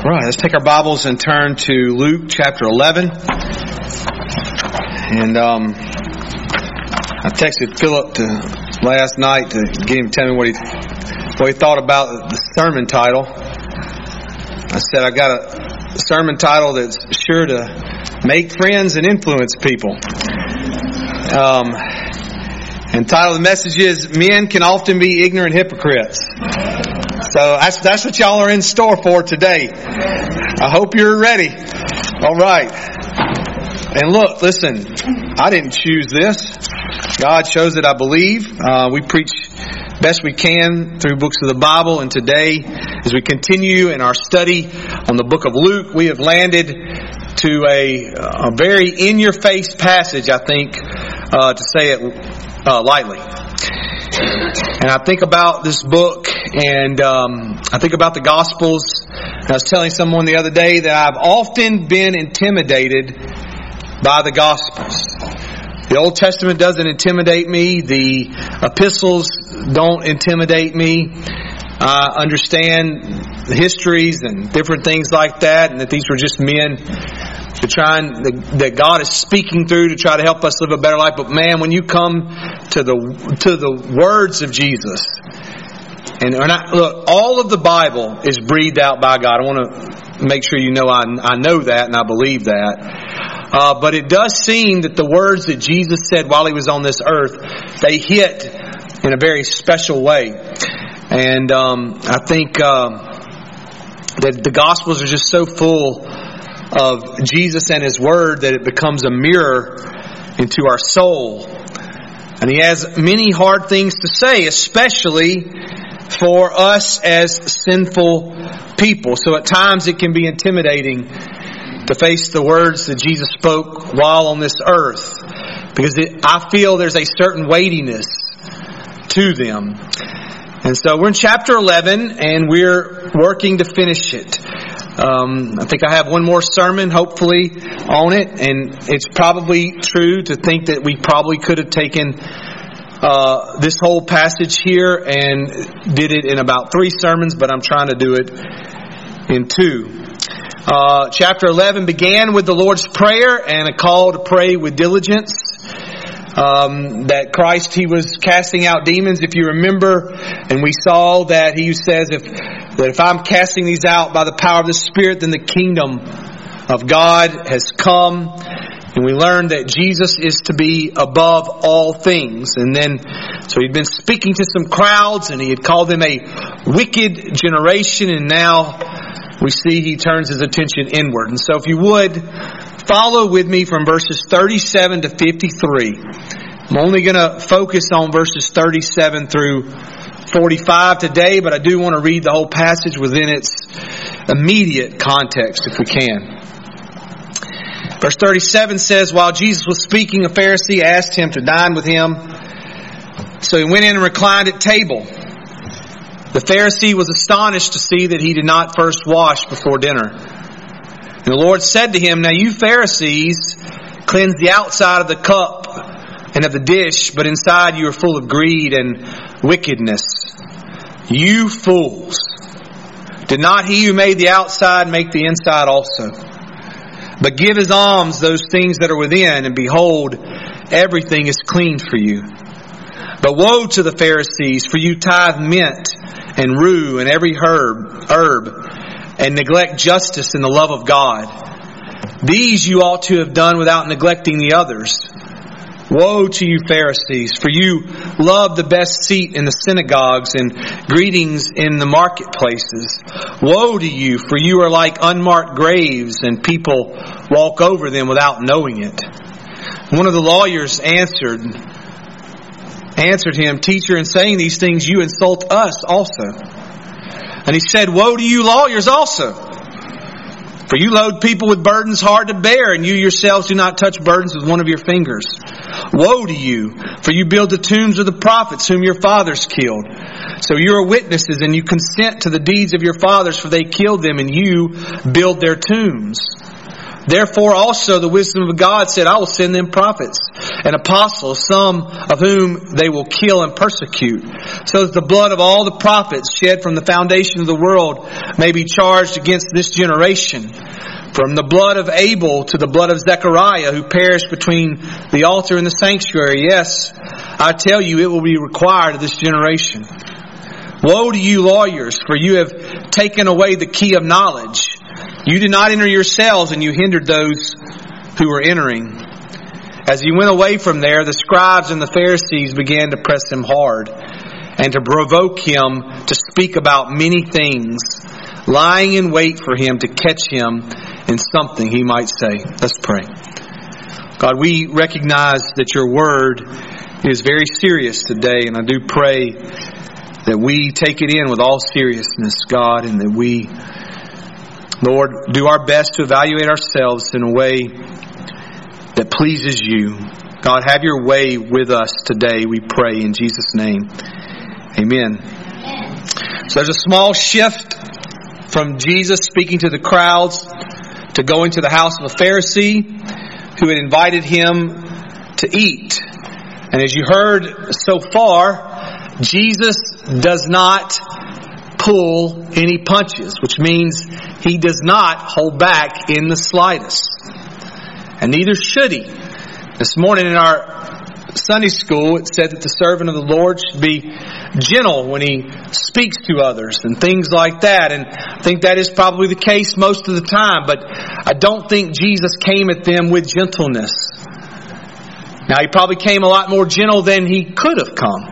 Right, let's take our Bibles and turn to Luke chapter 11. And I texted Philip last night to get him to tell me what he thought about the sermon title. I said, I got a sermon title that's sure to make friends and influence people. And the title of the message is, Men Can Often Be Ignorant Hypocrites. So that's what y'all are in store for today. I hope you're ready. All right. And look, listen, I didn't choose this. God chose it, I believe. We preach best we can through books of the Bible. And today, as we continue in our study on the book of Luke, we have landed to a very in-your-face passage, I think, to say it lightly. And I think about this book, and I think about the Gospels. And I was telling someone the other day that I've often been intimidated by the Gospels. The Old Testament doesn't intimidate me. The epistles don't intimidate me. I understand the histories and different things like that, and that these were just men that God is speaking through to try to help us live a better life. But man, when you come to the words of Jesus, and look, all of the Bible is breathed out by God. I want to make sure you know I know that and I believe that. But it does seem that the words that Jesus said while He was on this earth, they hit in a very special way. And I think that the Gospels are just so full of Jesus and His Word that it becomes a mirror into our soul. And He has many hard things to say, especially for us as sinful people. So at times it can be intimidating to face the words that Jesus spoke while on this earth, because I feel there's a certain weightiness to them. And so we're in chapter 11 and we're working to finish it. I think I have one more sermon, hopefully, on it. And it's probably true to think that we probably could have taken this whole passage here and did it in about 3 sermons, but I'm trying to do it in 2. Chapter 11 began with the Lord's Prayer and a call to pray with diligence. That Christ, He was casting out demons, if you remember, and we saw that He says, if I'm casting these out by the power of the Spirit, then the kingdom of God has come. And we learned that Jesus is to be above all things. And then, so He'd been speaking to some crowds, and He had called them a wicked generation, and now we see He turns His attention inward. And so if you would, follow with me from verses 37 to 53. I'm only going to focus on verses 37 through 45 today, but I do want to read the whole passage within its immediate context, if we can. Verse 37 says, While Jesus was speaking, a Pharisee asked Him to dine with him. So He went in and reclined at table. The Pharisee was astonished to see that He did not first wash before dinner. And the Lord said to him, Now you Pharisees cleanse the outside of the cup and of the dish, but inside you are full of greed and wickedness. You fools! Did not He who made the outside make the inside also? But give as alms those things that are within, and behold, everything is clean for you. But woe to the Pharisees, for you tithe mint and rue and every herb, and neglect justice and the love of God. These you ought to have done without neglecting the others. Woe to you Pharisees, for you love the best seat in the synagogues and greetings in the marketplaces. Woe to you, for you are like unmarked graves, and people walk over them without knowing it. One of the lawyers answered him, Teacher, in saying these things you insult us also. And he said, Woe to you lawyers also! For you load people with burdens hard to bear, and you yourselves do not touch burdens with one of your fingers. Woe to you! For you build the tombs of the prophets whom your fathers killed. So you are witnesses, and you consent to the deeds of your fathers, for they killed them, and you build their tombs. Therefore also the wisdom of God said, I will send them prophets and apostles, some of whom they will kill and persecute, so that the blood of all the prophets shed from the foundation of the world may be charged against this generation. From the blood of Abel to the blood of Zechariah, who perished between the altar and the sanctuary. Yes, I tell you, it will be required of this generation. Woe to you lawyers, for you have taken away the key of knowledge. You did not enter yourselves, and you hindered those who were entering. As he went away from there, the scribes and the Pharisees began to press him hard and to provoke him to speak about many things, lying in wait for him to catch him in something he might say. Let's pray. God, we recognize that your word is very serious today, and I do pray that we take it in with all seriousness, God, and that we, Lord, do our best to evaluate ourselves in a way that pleases you. God, have your way with us today, we pray in Jesus' name. Amen. So there's a small shift from Jesus speaking to the crowds to going to the house of a Pharisee who had invited him to eat. And as you heard so far, Jesus does not pull any punches, which means he does not hold back in the slightest. And neither should he. This morning in our Sunday school, it said that the servant of the Lord should be gentle when he speaks to others and things like that. And I think that is probably the case most of the time. But I don't think Jesus came at them with gentleness. Now, he probably came a lot more gentle than he could have come.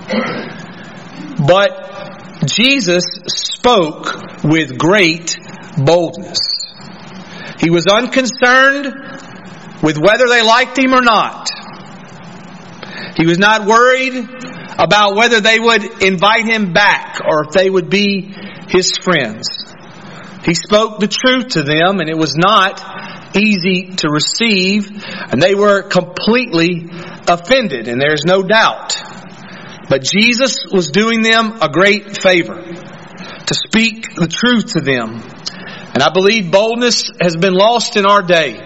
But Jesus spoke with great boldness. He was unconcerned with whether they liked him or not. He was not worried about whether they would invite him back or if they would be his friends. He spoke the truth to them, and it was not easy to receive, and they were completely offended, and there's no doubt. But Jesus was doing them a great favor to speak the truth to them. And I believe boldness has been lost in our day.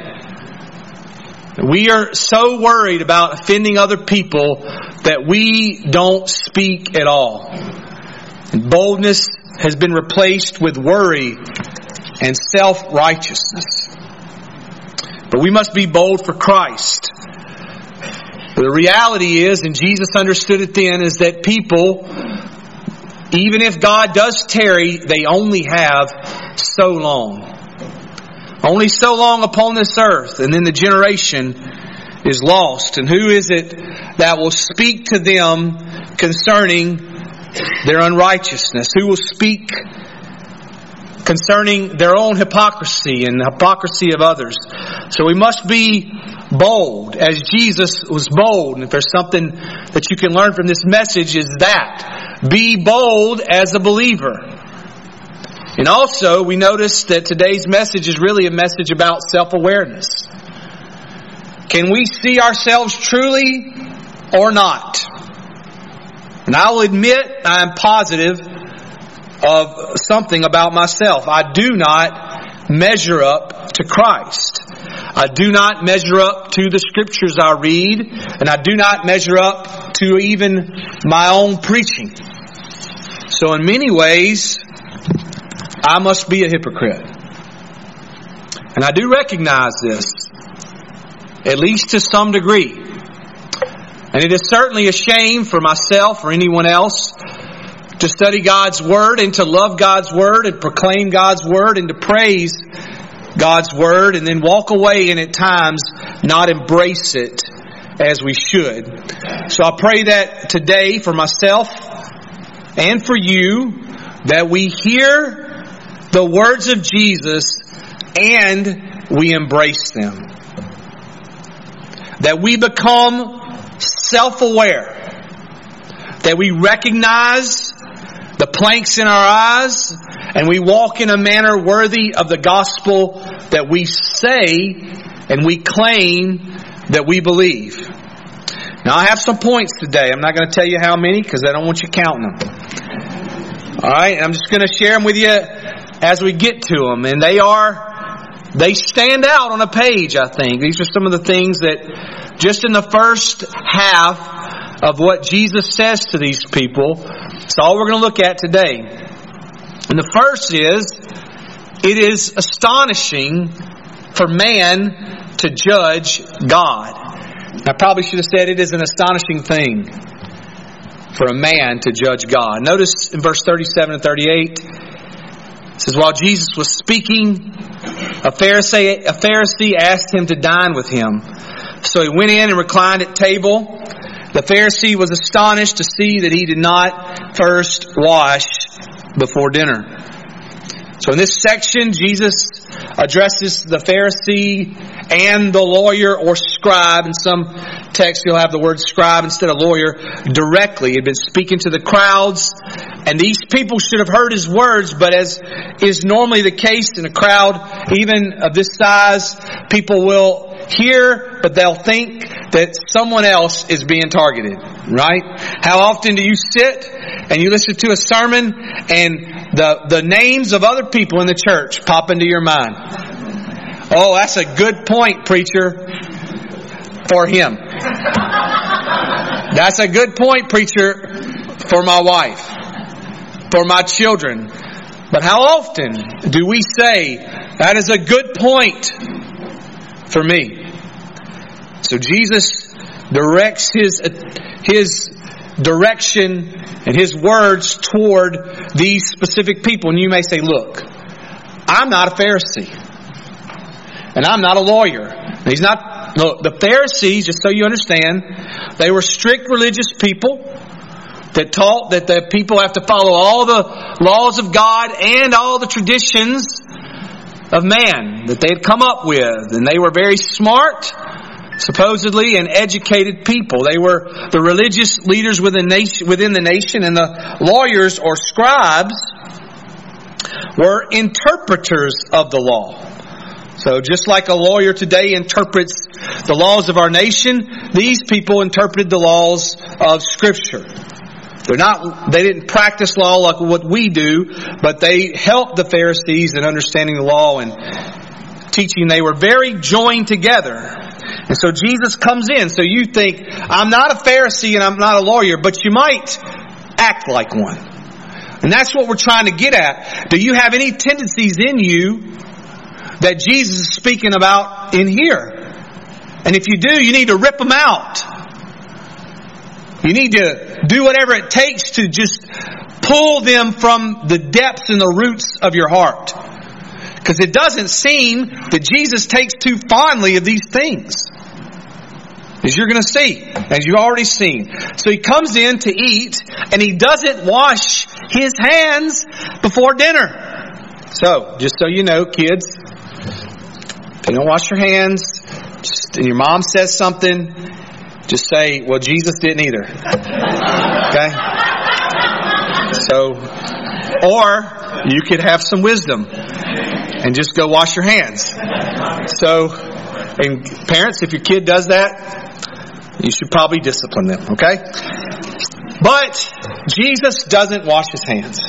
We are so worried about offending other people that we don't speak at all. And boldness has been replaced with worry and self-righteousness. But we must be bold for Christ. But the reality is, and Jesus understood it then, is that people, even if God does tarry, they only have so long. Only so long upon this earth, and then the generation is lost. And who is it that will speak to them concerning their unrighteousness? Who will speak concerning their own hypocrisy and the hypocrisy of others? So we must be bold, as Jesus was bold. And if there's something that you can learn from this message, is that be bold as a believer. And also, we notice that today's message is really a message about self-awareness. Can we see ourselves truly or not? And I will admit I am positive of something about myself. I do not measure up to Christ. I do not measure up to the scriptures I read, and I do not measure up to even my own preaching. So in many ways, I must be a hypocrite. And I do recognize this, at least to some degree. And it is certainly a shame for myself or anyone else to study God's Word and to love God's Word and proclaim God's Word and to praise God's Word and then walk away and at times not embrace it as we should. So I pray that today for myself and for you that we hear the words of Jesus and we embrace them. That we become self-aware. That we recognize the planks in our eyes and we walk in a manner worthy of the gospel that we say and we claim that we believe. Now I have some points today. I'm not going to tell you how many because I don't want you counting them. Alright, I'm just going to share them with you as we get to them. And they are they stand out on a page, I think. These are some of the things that just in the first half of what Jesus says to these people, it's all we're going to look at today. And the first is, it is astonishing for man to judge God. I probably should have said it is an astonishing thing for a man to judge God. Notice in verse 37 and 38, it says, while Jesus was speaking, a Pharisee asked him to dine with him. So he went in and reclined at table. The Pharisee was astonished to see that he did not first wash before dinner. So in this section, Jesus addresses the Pharisee and the lawyer or scribe. In some texts, you'll have the word scribe instead of lawyer directly. He had been speaking to the crowds, and these people should have heard his words, but as is normally the case in a crowd, even of this size, people will hear, but they'll think that someone else is being targeted, right? How often do you sit and you listen to a sermon and the names of other people in the church pop into your mind? Oh, that's a good point, preacher, for him. That's a good point, preacher, for my wife, for my children. But how often do we say, that is a good point for me? So Jesus directs his direction and his words toward these specific people. And you may say, look, I'm not a Pharisee. And I'm not a lawyer. He's not. Look, the Pharisees, just so you understand, they were strict religious people that taught that the people have to follow all the laws of God and all the traditions of man that they had come up with. And they were very smart, supposedly, and educated people. They were the religious leaders within the nation, and the lawyers or scribes were interpreters of the law. So just like a lawyer today interprets the laws of our nation, these people interpreted the laws of Scripture. They didn't practice law like what we do, but they helped the Pharisees in understanding the law and teaching. They were very joined together. And so Jesus comes in. So you think, I'm not a Pharisee and I'm not a lawyer, but you might act like one. And that's what we're trying to get at. Do you have any tendencies in you that Jesus is speaking about in here? And if you do, you need to rip them out. You need to do whatever it takes to just pull them from the depths and the roots of your heart. Because it doesn't seem that Jesus takes too fondly of these things, as you're going to see, as you've already seen. So he comes in to eat, and he doesn't wash his hands before dinner. So, just so you know, kids, if you don't wash your hands, and your mom says something, just say, well, Jesus didn't either. Okay? So, or you could have some wisdom and just go wash your hands. So, and parents, if your kid does that, you should probably discipline them, okay? But Jesus doesn't wash his hands.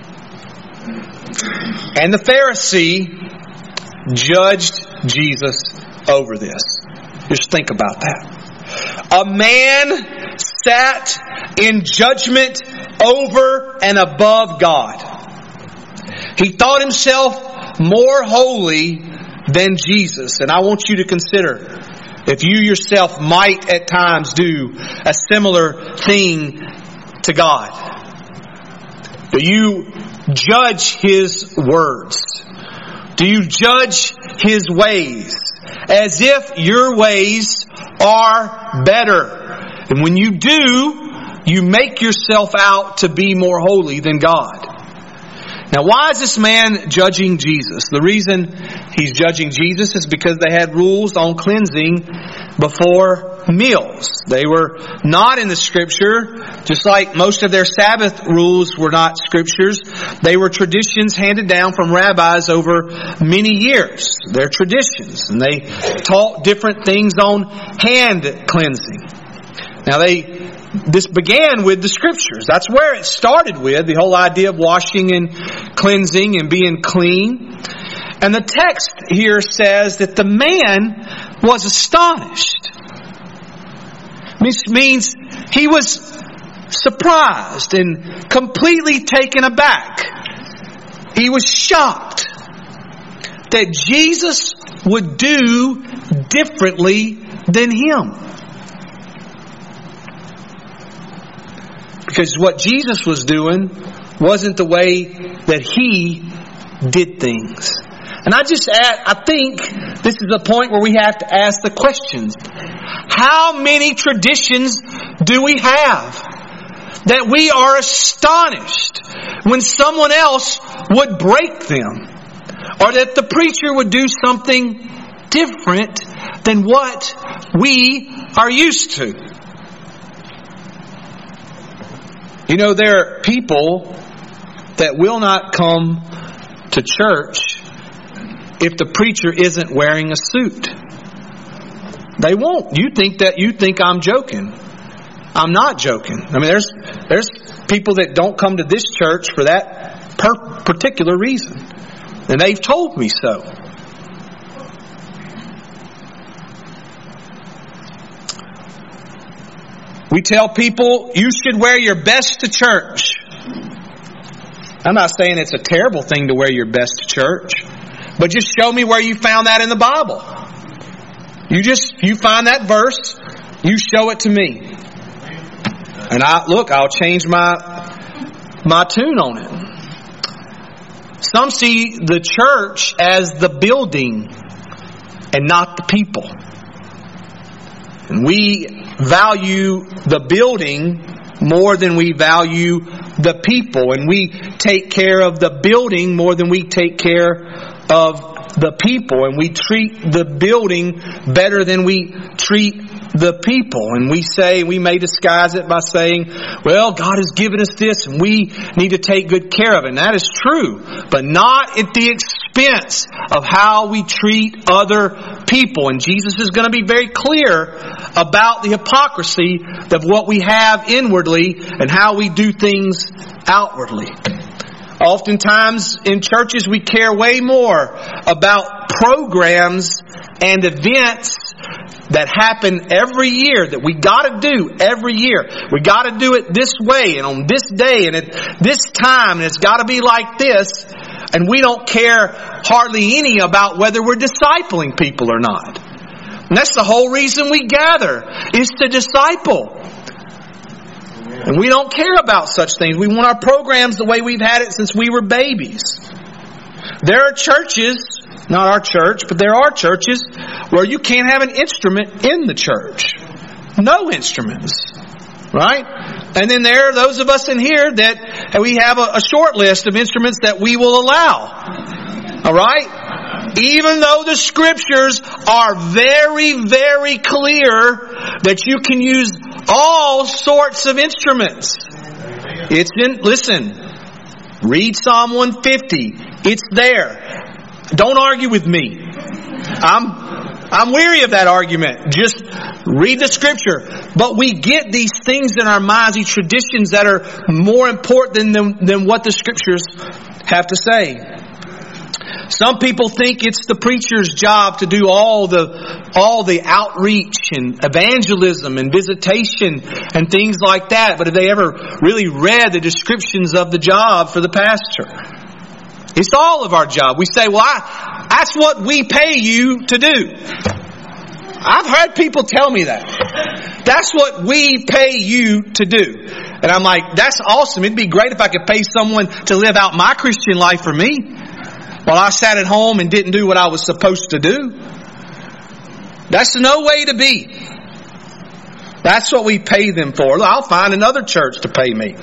And the Pharisee judged Jesus over this. Just think about that. A man sat in judgment over and above God. He thought himself more holy than Jesus. And I want you to consider if you yourself might at times do a similar thing to God. Do you judge His words? Do you judge His ways as if your ways are better? And when you do, you make yourself out to be more holy than God. Now, why is this man judging Jesus? The reason he's judging Jesus is because they had rules on cleansing before meals. They were not in the Scripture, just like most of their Sabbath rules were not Scriptures. They were traditions handed down from rabbis over many years. They're traditions, and they taught different things on hand cleansing. Now, this began with the Scriptures. That's where it started with, the whole idea of washing and cleansing and being clean. And the text here says that the man was astonished. This means he was surprised and completely taken aback. He was shocked that Jesus would do differently than him. Because what Jesus was doing wasn't the way that he did things. And I think this is a point where we have to ask the questions. How many traditions do we have that we are astonished when someone else would break them? Or that the preacher would do something different than what we are used to? You know, there are people that will not come to church if the preacher isn't wearing a suit. They won't. You think I'm joking. I'm not joking. I mean, there's people that don't come to this church for that particular reason. And they've told me so. We tell people you should wear your best to church. I'm not saying it's a terrible thing to wear your best to church, but just show me where you found that in the Bible. You find that verse, you show it to me. And I'll change my tune on it. Some see the church as the building and not the people. And we value the building more than we value the people. And we take care of the building more than we take care of the people. And we treat the building better than we treat the people. And we may disguise it by saying, well, God has given us this and we need to take good care of it. And that is true, but not at the expense of how we treat other people. And Jesus is going to be very clear about the hypocrisy of what we have inwardly and how we do things outwardly. Oftentimes in churches we care way more about programs and events that happen every year, that we got to do every year. We got to do it this way and on this day and at this time, and it's got to be like this. And we don't care hardly any about whether we're discipling people or not. And that's the whole reason we gather, is to disciple. And we don't care about such things. We want our programs the way we've had it since we were babies. There are churches, not our church, but there are churches where you can't have an instrument in the church. No instruments. Right? And then there are those of us in here that we have a short list of instruments that we will allow. All right? Even though the scriptures are very, very clear that you can use all sorts of instruments. Listen, read Psalm 150. It's there. Don't argue with me. I'm weary of that argument. Just read the scripture. But we get these things in our minds, these traditions that are more important than what the scriptures have to say. Some people think it's the preacher's job to do all the outreach and evangelism and visitation and things like that. But have they ever really read the descriptions of the job for the pastor? It's all of our job. We say, well, that's what we pay you to do. I've heard people tell me that. That's what we pay you to do. And I'm like, that's awesome. It'd be great if I could pay someone to live out my Christian life for me while I sat at home and didn't do what I was supposed to do. That's no way to be. That's what we pay them for. I'll find another church to pay me.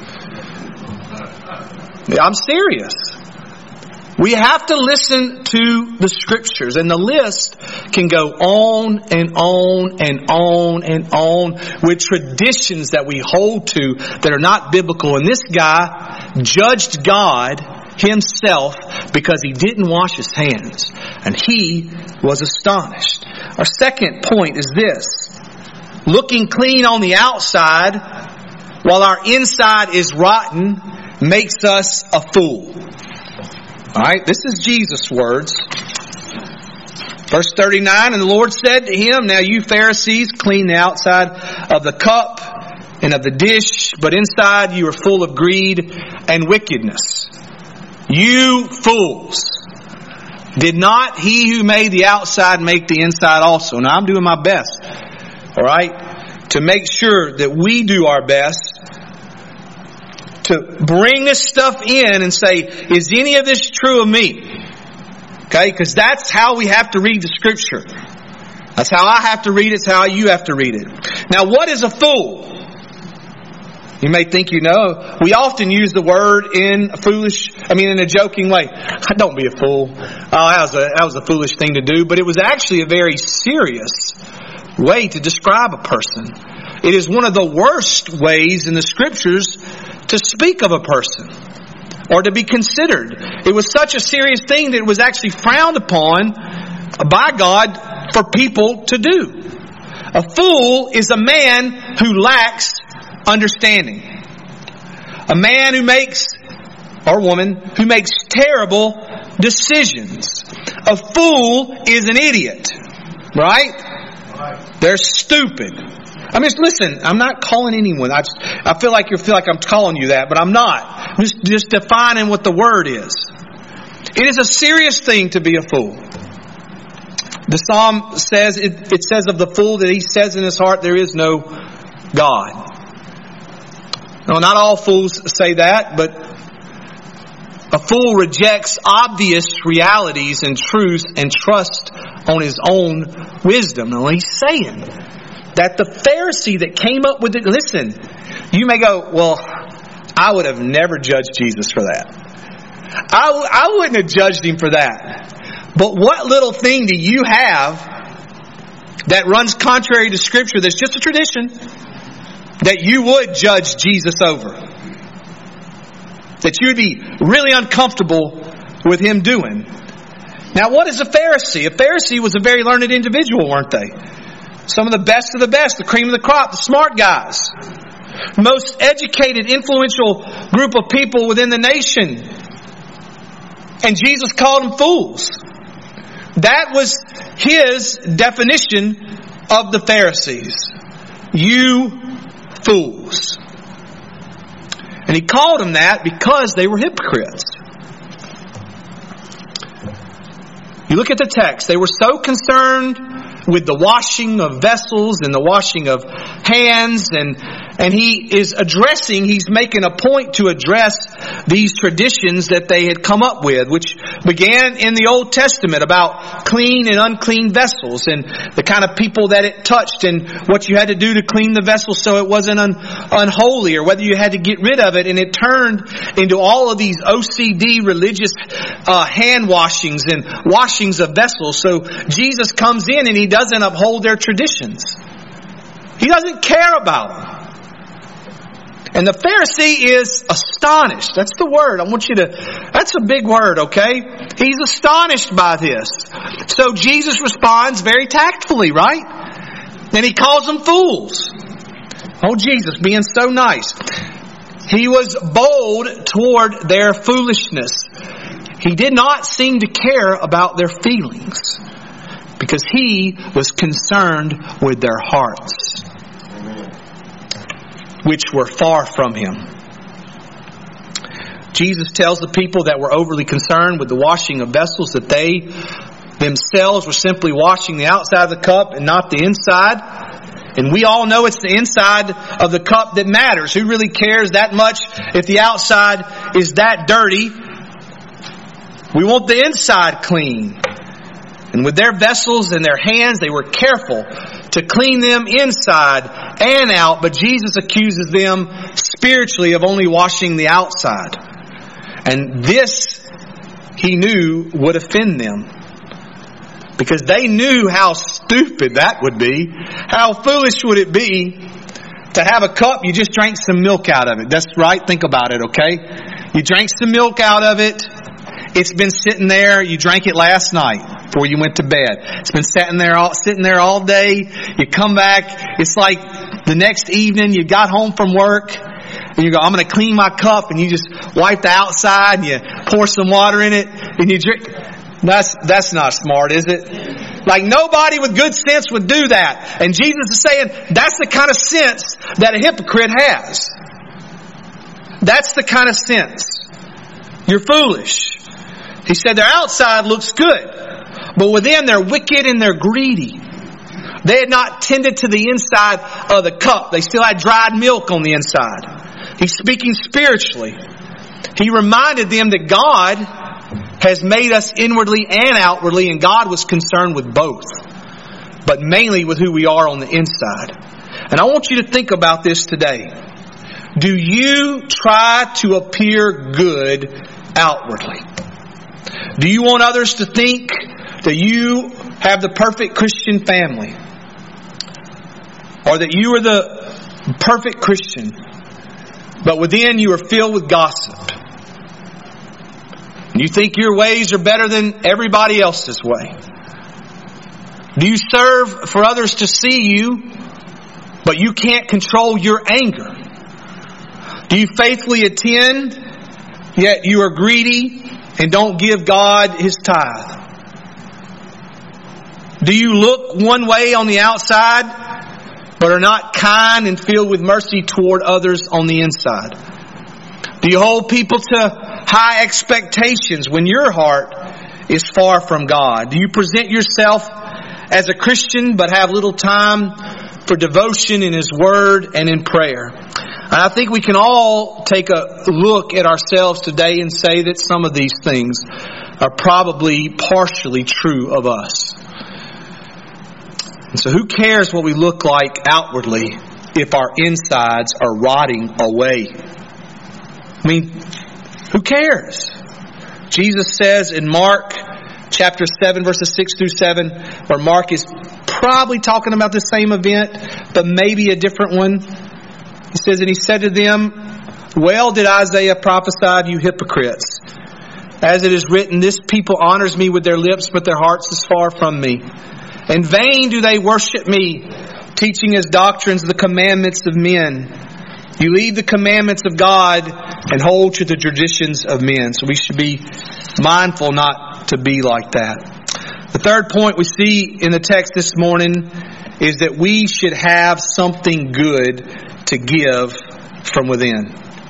I'm serious. We have to listen to the scriptures, and the list can go on and on and on and on with traditions that we hold to that are not biblical. And this guy judged God himself because he didn't wash his hands, and he was astonished. Our second point is this: looking clean on the outside while our inside is rotten makes us a fool. Alright, this is Jesus' words. Verse 39, and the Lord said to him, now you Pharisees clean the outside of the cup and of the dish, but inside you are full of greed and wickedness. You fools! Did not he who made the outside make the inside also? Now I'm doing my best, alright, to make sure that we do our best to bring this stuff in and say, is any of this true of me? Okay, because that's how we have to read the Scripture. That's how I have to read it. It's how you have to read it. Now, what is a fool? You may think you know. We often use the word in a joking way. Don't be a fool. Oh, that was a foolish thing to do. But it was actually a very serious way to describe a person. It is one of the worst ways in the Scriptures to speak of a person, or to be considered. It was such a serious thing that it was actually frowned upon by God for people to do. A fool is a man who lacks understanding. A man who makes, or woman, who makes terrible decisions. A fool is an idiot. Right? They're stupid. I mean, listen, I'm not calling anyone. I feel like I'm calling you that, but I'm not. I'm just defining what the word is. It is a serious thing to be a fool. The Psalm says, it says of the fool that he says in his heart, there is no God. No, not all fools say that, but a fool rejects obvious realities and truths and trusts on his own wisdom. Now he's saying that the Pharisee that came up with it, listen, you may go, well, I would have never judged Jesus for that. I wouldn't have judged him for that. But what little thing do you have that runs contrary to Scripture, that's just a tradition, that you would judge Jesus over? That you would be really uncomfortable with him doing? Now, what is a Pharisee? A Pharisee was a very learned individual, weren't they? Some of the best, the cream of the crop, the smart guys. Most educated, influential group of people within the nation. And Jesus called them fools. That was his definition of the Pharisees. You fools. And he called them that because they were hypocrites. You look at the text. They were so concerned with the washing of vessels and the washing of hands, and he's making a point to address these traditions that they had come up with, which began in the Old Testament about clean and unclean vessels and the kind of people that it touched and what you had to do to clean the vessel so it wasn't unholy, or whether you had to get rid of it. And it turned into all of these OCD religious hand washings and washings of vessels. So Jesus comes in and he doesn't uphold their traditions. He doesn't care about them. And the Pharisee is astonished. That's the word. That's a big word, okay? He's astonished by this. So Jesus responds very tactfully, right? And he calls them fools. Oh, Jesus, being so nice. He was bold toward their foolishness. He did not seem to care about their feelings, because he was concerned with their hearts, which were far from him. Jesus tells the people that were overly concerned with the washing of vessels that they themselves were simply washing the outside of the cup and not the inside. And we all know it's the inside of the cup that matters. Who really cares that much if the outside is that dirty? We want the inside clean. And with their vessels and their hands, they were careful to clean them inside and out. But Jesus accuses them spiritually of only washing the outside. And this, he knew, would offend them. Because they knew how stupid that would be. How foolish would it be to have a cup, you just drank some milk out of it. That's right. Think about it, okay? You drank some milk out of it. It's been sitting there. You drank it last night before you went to bed. It's been sitting there all day. You come back. It's like the next evening you got home from work and you go, I'm going to clean my cup, and you just wipe the outside and you pour some water in it And you drink. That's not smart, is it? Like nobody with good sense would do that. And Jesus is saying that's the kind of sense that a hypocrite has. That's the kind of sense. You're foolish. He said their outside looks good, but within they're wicked and they're greedy. They had not tended to the inside of the cup. They still had dried milk on the inside. He's speaking spiritually. He reminded them that God has made us inwardly and outwardly, and God was concerned with both, but mainly with who we are on the inside. And I want you to think about this today. Do you try to appear good outwardly? Do you want others to think that you have the perfect Christian family? Or that you are the perfect Christian, but within you are filled with gossip? You think your ways are better than everybody else's way? Do you serve for others to see you, but you can't control your anger? Do you faithfully attend, yet you are greedy and don't give God His tithe? Do you look one way on the outside, but are not kind and filled with mercy toward others on the inside? Do you hold people to high expectations when your heart is far from God? Do you present yourself as a Christian but have little time for devotion in His Word and in prayer? And I think we can all take a look at ourselves today and say that some of these things are probably partially true of us. And so who cares what we look like outwardly if our insides are rotting away? I mean, who cares? Jesus says in Mark chapter 7 verses 6 through 7, where Mark is probably talking about the same event, but maybe a different one. He says, and He said to them, well did Isaiah prophesy, you hypocrites. As it is written, this people honors me with their lips, but their hearts is far from me. In vain do they worship me, teaching as doctrines the commandments of men. You leave the commandments of God and hold to the traditions of men. So we should be mindful not to be like that. The third point we see in the text this morning is that we should have something good to give from within.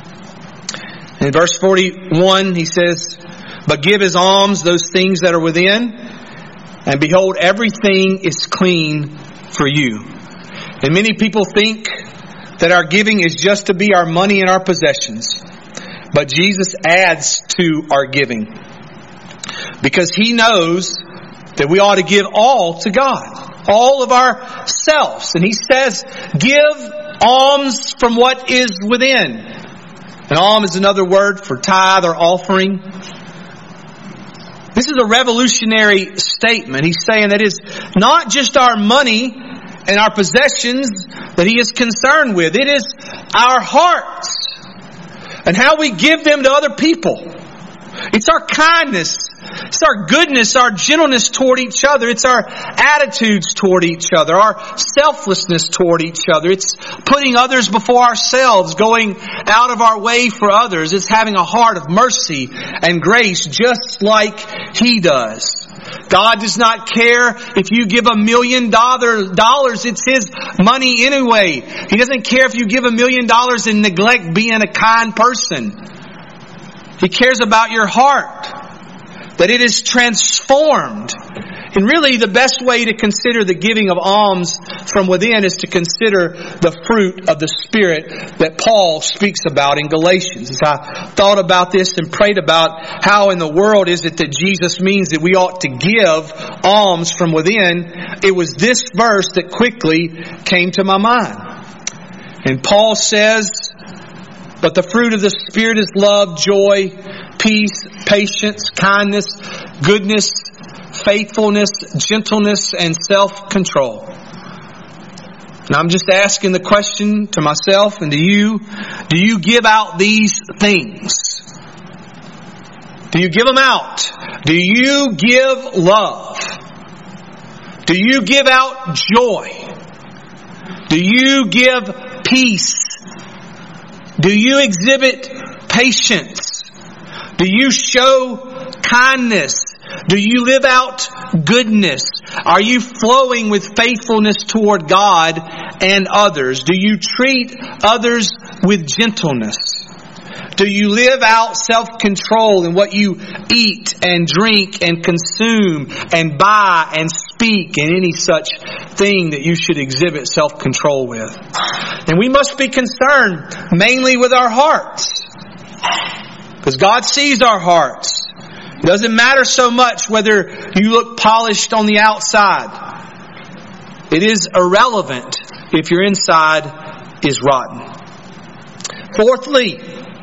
In verse 41, he says, but give as alms those things that are within, and behold, everything is clean for you. And many people think that our giving is just to be our money and our possessions. But Jesus adds to our giving, because He knows that we ought to give all to God, all of ourselves. And He says, give alms from what is within. An alm is another word for tithe or offering. This is a revolutionary statement. He's saying that it's not just our money and our possessions that He is concerned with. It is our hearts and how we give them to other people. It's our kindness. It's our goodness, our gentleness toward each other. It's our attitudes toward each other, our selflessness toward each other. It's putting others before ourselves, going out of our way for others. It's having a heart of mercy and grace just like He does. God does not care if you give $1 million. It's His money anyway. He doesn't care if you give $1 million and neglect being a kind person. He cares about your heart, that it is transformed. And really the best way to consider the giving of alms from within is to consider the fruit of the Spirit that Paul speaks about in Galatians. As I thought about this and prayed about how in the world is it that Jesus means that we ought to give alms from within, it was this verse that quickly came to my mind. And Paul says, but the fruit of the Spirit is love, joy, peace, patience, kindness, goodness, faithfulness, gentleness, and self-control. And I'm just asking the question to myself and to you, do you give out these things? Do you give them out? Do you give love? Do you give out joy? Do you give peace? Do you exhibit patience? Do you show kindness? Do you live out goodness? Are you flowing with faithfulness toward God and others? Do you treat others with gentleness? Do you live out self-control in what you eat and drink and consume and buy and speak and any such thing that you should exhibit self-control with? And we must be concerned mainly with our hearts, because God sees our hearts. It doesn't matter so much whether you look polished on the outside. It is irrelevant if your inside is rotten. Fourthly,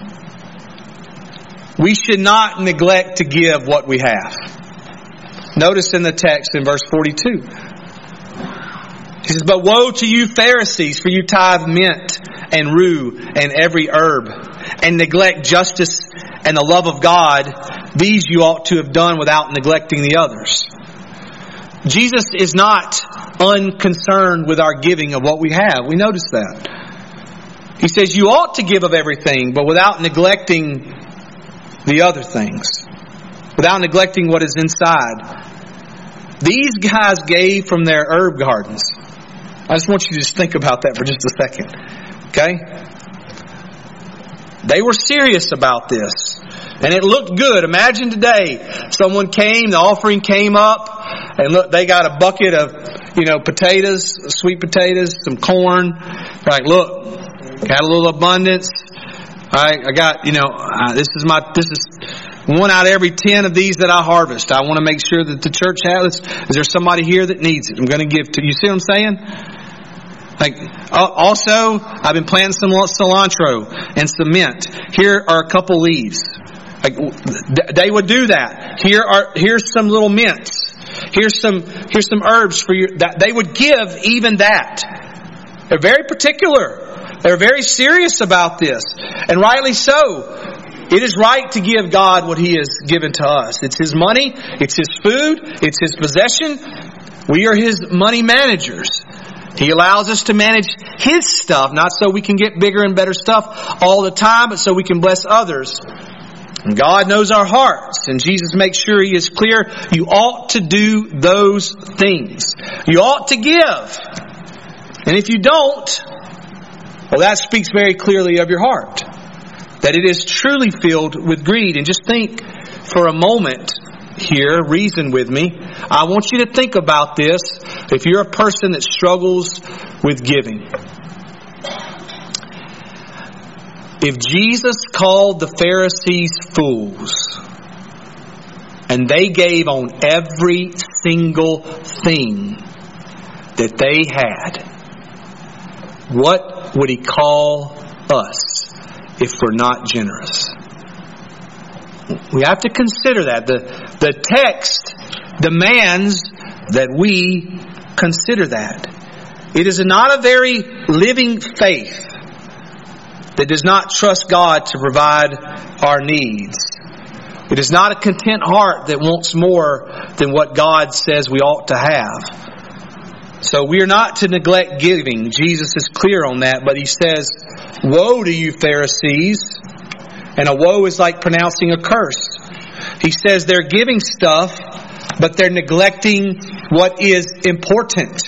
we should not neglect to give what we have. Notice in the text in verse 42. He says, "But woe to you Pharisees, for you tithe mint and rue and every herb, and neglect justice and the love of God. These you ought to have done without neglecting the others." Jesus is not unconcerned with our giving of what we have. We notice that. He says you ought to give of everything, but without neglecting the other things, without neglecting what is inside. These guys gave from their herb gardens. I just want you to just think about that for just a second. Okay? They were serious about this. And it looked good. Imagine today, someone came, the offering came up, and look, they got a bucket of, potatoes, sweet potatoes, some corn. Like, look, got a little abundance. I got, this is one out of every 10 of these that I harvest. I want to make sure that the church has. Is there somebody here that needs it? I'm going to give to you. See what I'm saying? Like, also, I've been planting some cilantro and some mint. Here are a couple leaves. Like, they would do that. Here's some little mints. Here's some herbs for you. They would give even that. They're very particular. They're very serious about this. And rightly so. It is right to give God what He has given to us. It's His money. It's His food. It's His possession. We are His money managers. He allows us to manage His stuff, not so we can get bigger and better stuff all the time, but so we can bless others. And God knows our hearts, and Jesus makes sure He is clear. You ought to do those things. You ought to give. And if you don't, well, that speaks very clearly of your heart, that it is truly filled with greed. And just think for a moment here, reason with me. I want you to think about this if you're a person that struggles with giving. If Jesus called the Pharisees fools, and they gave on every single thing that they had, what would He call us if we're not generous? We have to consider that. The text demands that we consider that. It is not a very living faith that does not trust God to provide our needs. It is not a content heart that wants more than what God says we ought to have. So we are not to neglect giving. Jesus is clear on that, but He says, "Woe to you Pharisees." And a woe is like pronouncing a curse. He says they're giving stuff, but they're neglecting what is important.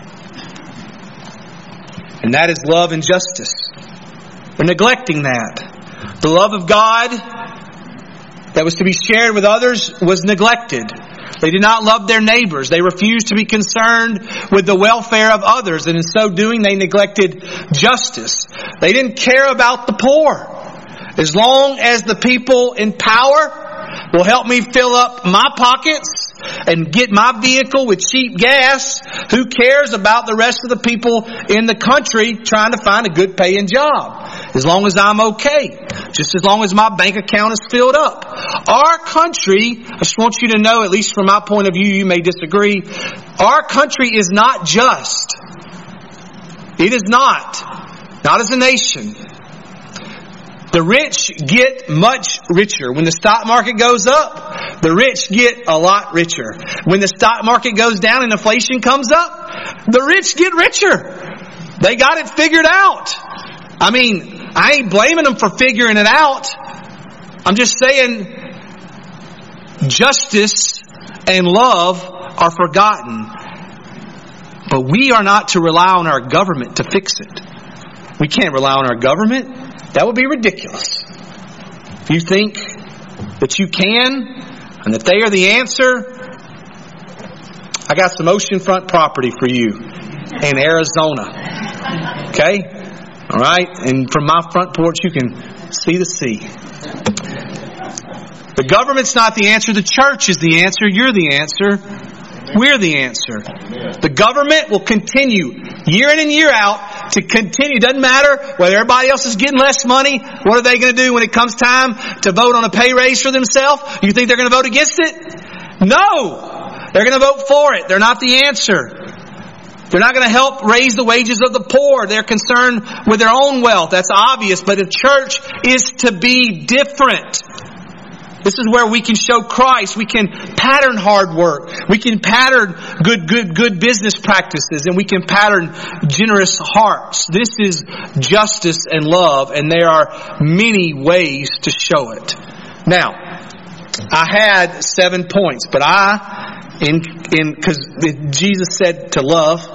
And that is love and justice. They're neglecting that. The love of God that was to be shared with others was neglected. They did not love their neighbors. They refused to be concerned with the welfare of others. And in so doing, they neglected justice. They didn't care about the poor. As long as the people in power will help me fill up my pockets and get my vehicle with cheap gas, who cares about the rest of the people in the country trying to find a good paying job? As long as I'm okay. Just as long as my bank account is filled up. Our country, I just want you to know, at least from my point of view, you may disagree, our country is not just. It is not. Not as a nation. The rich get much richer. When the stock market goes up, the rich get a lot richer. When the stock market goes down and inflation comes up, the rich get richer. They got it figured out. I mean, I ain't blaming them for figuring it out. I'm just saying, Justice and love are forgotten. But we are not to rely on our government to fix it. We can't rely on our government. That would be ridiculous. If you think that you can and that they are the answer, I got some oceanfront property for you in Arizona. Okay? All right? And from my front porch, you can see the sea. The government's not the answer. The church is the answer. You're the answer. We're the answer. The government will continue year in and year out to continue. Doesn't matter whether everybody else is getting less money. What are they going to do when it comes time to vote on a pay raise for themselves? You think they're going to vote against it? No! They're going to vote for it. They're not the answer. They're not going to help raise the wages of the poor. They're concerned with their own wealth. That's obvious. But the church is to be different. This is where we can show Christ. We can pattern hard work. We can pattern good business practices. And we can pattern generous hearts. This is justice and love. And there are many ways to show it. Now, I had 7 points. But because Jesus said to love.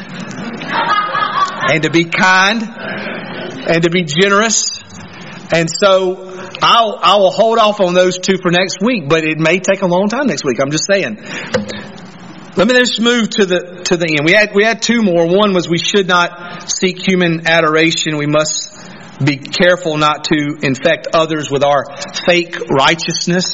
And to be kind. And to be generous. And so I will hold off on those 2 for next week, but it may take a long time next week. I'm just saying. Let me just move to the end. We had 2 more. One was we should not seek human adoration. We must be careful not to infect others with our fake righteousness.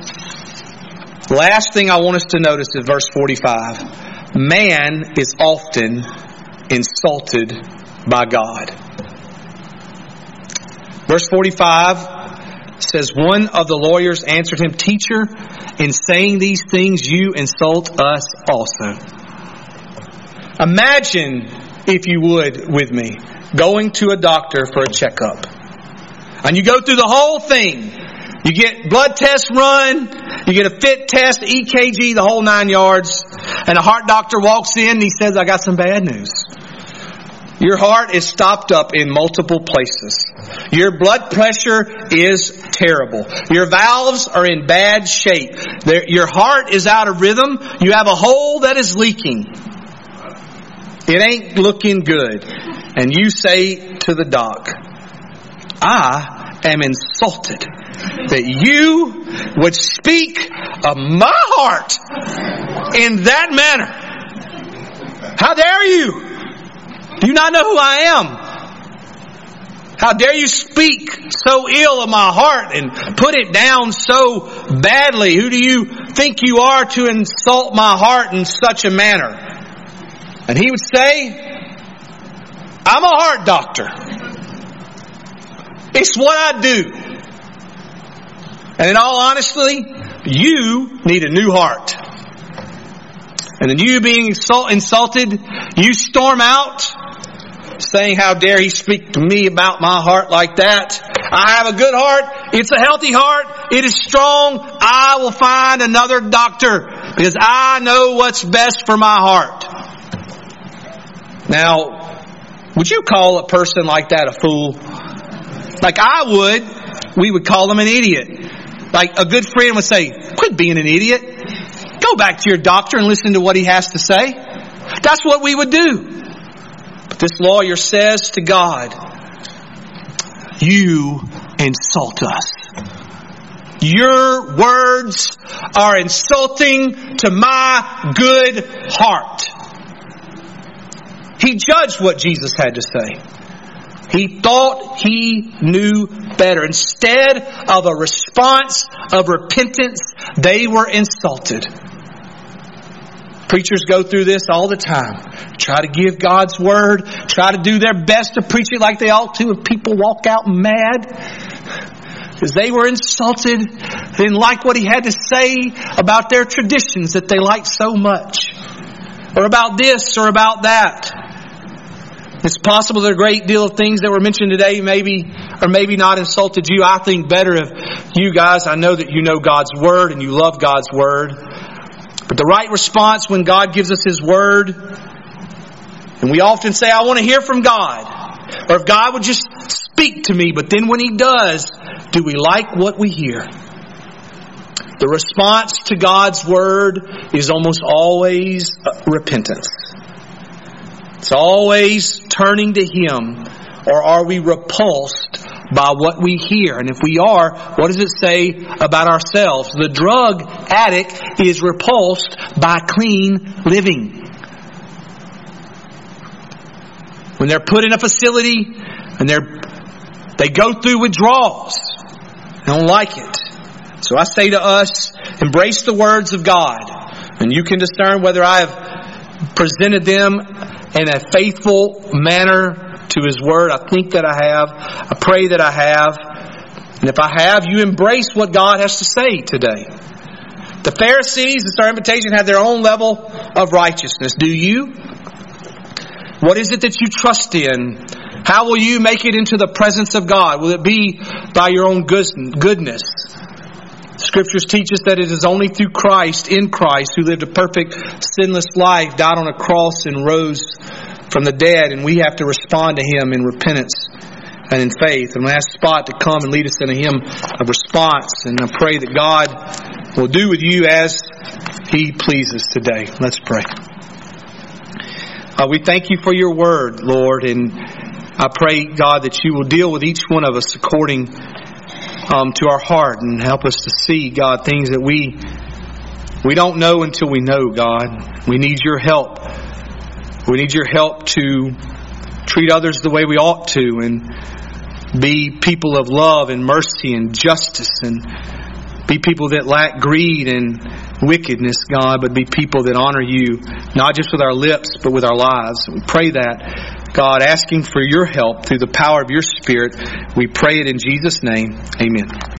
Last thing I want us to notice is verse 45. Man is often insulted by God. Verse 45 says, one of the lawyers answered him, "Teacher, in saying these things you insult us also." Imagine, if you would, with me, going to a doctor for a checkup. And you go through the whole thing. You get blood tests run, you get a fit test, EKG, the whole 9 yards. And a heart doctor walks in and he says, "I got some bad news. Your heart is stopped up in multiple places. Your blood pressure is terrible. Your valves are in bad shape. Your heart is out of rhythm. You have a hole that is leaking. It ain't looking good." And you say to the doc, "I am insulted that you would speak of my heart in that manner. How dare you? Do you not know who I am? How dare you speak so ill of my heart and put it down so badly? Who do you think you are to insult my heart in such a manner?" And he would say, "I'm a heart doctor. It's what I do. And in all honesty, you need a new heart." And then you being insulted, you storm out saying, "How dare he speak to me about my heart like that? I have a good heart. It's a healthy heart. It is strong. I will find another doctor because I know what's best for my heart." Now, would you call a person like that a fool? Like I would. We would call them an idiot. Like a good friend would say, "Quit being an idiot. Go back to your doctor and listen to what he has to say." That's what we would do. But this lawyer says to God, "You insult us. Your words are insulting to my good heart." He judged what Jesus had to say. He thought he knew better. Instead of a response of repentance, they were insulted. Preachers go through this all the time. Try to give God's word. Try to do their best to preach it like they ought to. And people walk out mad because they were insulted. They didn't like what he had to say about their traditions that they liked so much. Or about this or about that. It's possible that a great deal of things that were mentioned today maybe or maybe not insulted you. I think better of you guys. I know that you know God's word and you love God's word. But the right response when God gives us His word, and we often say, "I want to hear from God." Or if God would just speak to me, but then when He does, do we like what we hear? The response to God's Word is almost always repentance. It's always turning to Him. Or are we repulsed by what we hear? And if we are, what does it say about ourselves? The drug addict is repulsed by clean living. When they're put in a facility and they go through withdrawals, they don't like it. So I say to us, embrace the words of God. And you can discern whether I have presented them in a faithful manner to His Word. I think that I have. I pray that I have. And if I have, you embrace what God has to say today. The Pharisees, it's our invitation, have their own level of righteousness. Do you? What is it that you trust in? How will you make it into the presence of God? Will it be by your own goodness? Scriptures teach us that it is only through Christ, in Christ, who lived a perfect, sinless life, died on a cross and rose from the dead, and we have to respond to Him in repentance and in faith. And I ask Spot to come and lead us in a hymn of response, and I pray that God will do with you as He pleases today. Let's pray. We thank You for Your Word, Lord, and I pray, God, that You will deal with each one of us according to our heart and help us to see, God, things that we don't know until we know, God. We need Your help. We need Your help to treat others the way we ought to and be people of love and mercy and justice and be people that lack greed and wickedness, God, but be people that honor You, not just with our lips, but with our lives. We pray that, God, asking for Your help through the power of Your Spirit. We pray it in Jesus' name. Amen.